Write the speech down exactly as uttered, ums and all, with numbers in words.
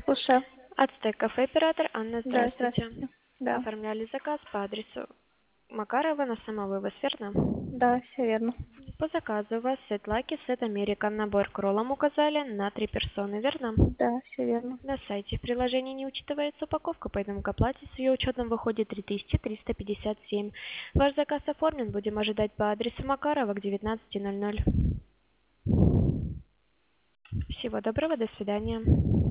Слушаю. Ацтек кафе, оператор Анна, Да, здравствуйте. здравствуйте. Да. Оформляли заказ по адресу Макарова на самовывоз, верно? Да, все верно. По заказу у вас сет Lucky, сет American, набор к роллам указали на три персоны, верно? Да, все верно. На сайте в приложении не учитывается упаковка, поэтому к оплате с ее учетом выходит три тысячи триста пятьдесят семь. Ваш заказ оформлен, будем ожидать по адресу Макарова к девятнадцати ноль ноль. Всего доброго, до свидания.